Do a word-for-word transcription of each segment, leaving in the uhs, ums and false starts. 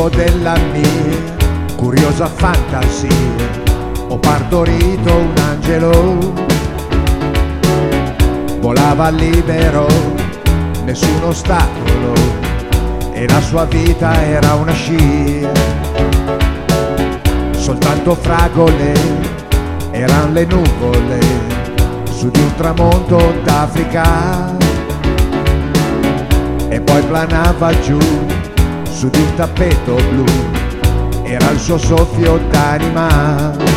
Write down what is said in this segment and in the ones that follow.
frutto della mia curiosa fantasia. Ho partorito un angelo, volava libero, nessun ostacolo, e la sua vita era una scia. Soltanto fragole eran le nuvole su di un tramonto d'Africa, e poi planava giù su di un tappeto blu, era il suo soffio d'anima.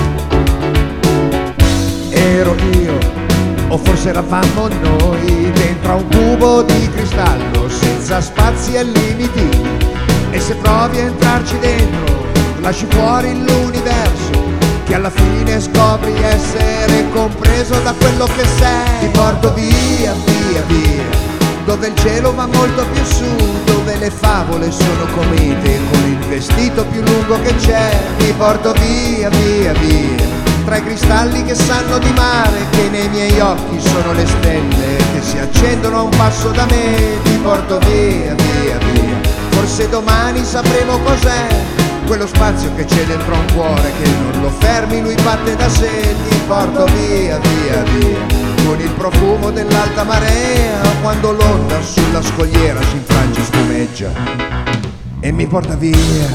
Ero io, o forse eravamo noi, dentro a un cubo di cristallo senza spazi e limiti, e se provi a entrarci dentro lasci fuori l'universo, che alla fine scopri essere compreso da quello che sei. Ti porto via, via, via, dove il cielo va molto più su, dove le favole sono comete con il vestito più lungo che c'è. Ti porto via, via, via, tra i cristalli che sanno di mare, che nei miei occhi sono le stelle che si accendono a un passo da me. Ti porto via, via, via, forse domani sapremo cos'è quello spazio che c'è dentro a un cuore, che non lo fermi, lui batte da sé. Ti porto via, via, via, con il profumo dell'alta marea, quando l'onda sulla scogliera si infrange e spumeggia e mi porta via,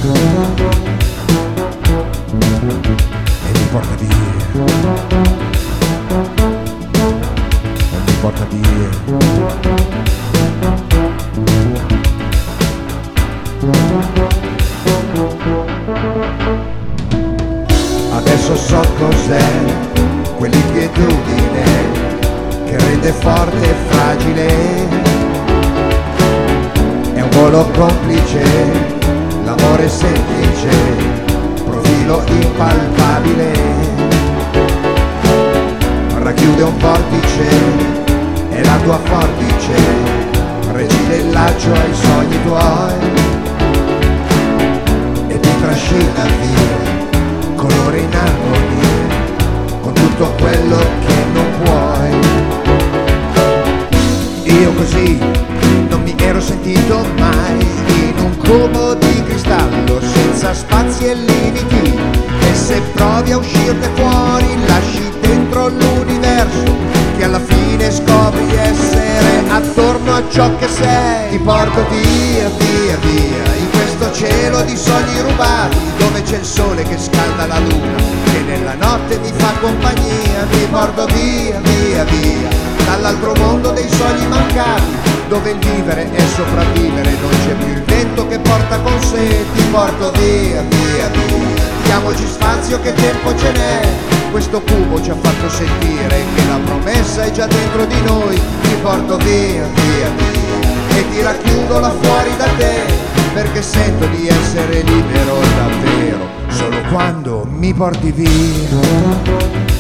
e mi porta via, e mi porta via. Adesso so cos'è quell'inquietudine che rende forte e fragile. È un volo complice, l'amore semplice, profilo impalpabile. Racchiude un vortice, è la tua forbice, recide il laccio ai sogni tuoi e ti trascina via, colore in armonia, con tutto quello che non puoi. Io così non mi ero sentito mai, in un cubo di cristallo senza spazi e limiti, e se provi a uscirne fuori lasci dentro l'universo, che alla fine scopri essere attorno a ciò che sei. Ti porto via, via, via, in questo cielo di sogni rubati, dove c'è il sole che scalda la luna, che nella notte mi fa compagnia. Ti porto via, via, via, dall'altro mondo dei sogni mancati, dove il vivere è sopravvivere, non c'è più il vento che porta con sé. Ti porto via, via, via, diamoci spazio che tempo ce n'è, questo cubo ci ha fatto sentire che la promessa è già dentro di noi. Ti porto via, via, via, e ti racchiudo là fuori da te, perché sento di essere libero davvero solo quando mi porti via.